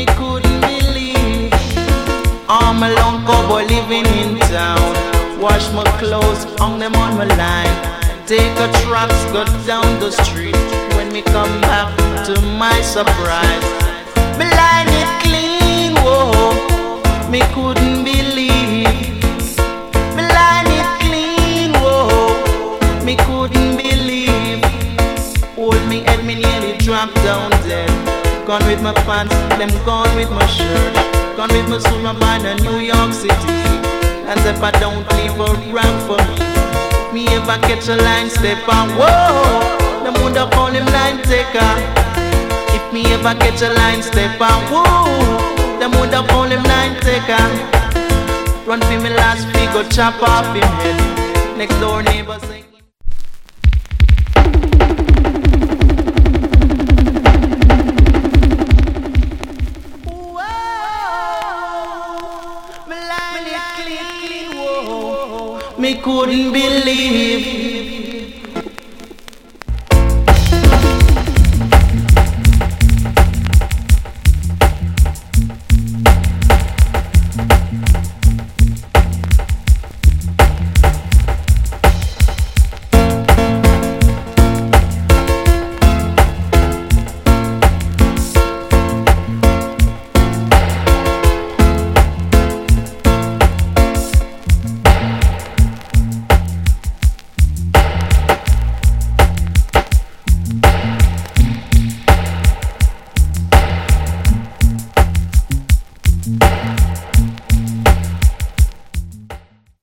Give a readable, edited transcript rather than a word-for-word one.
Me couldn't believe I'm a lone cowboy living in town. Wash my clothes, hung them on my line. Take a truck, go down the street. When me come back, to my surprise, me line it clean, whoa. Me couldn't believe. Me line it clean, whoa. Me couldn't believe. Hold me head, me nearly dropped down dead. Gone with my pants, them gone with my shirt. Gone with my suit, my band in New York City. And if I don't leave a rank for me ever catch a line stepper, whoa, them woulda call him line taker. If me ever catch a line stepper, whoa, them woulda call him line taker. Run for me last week, go chop off him head. Next door neighbor say, me couldn't believe.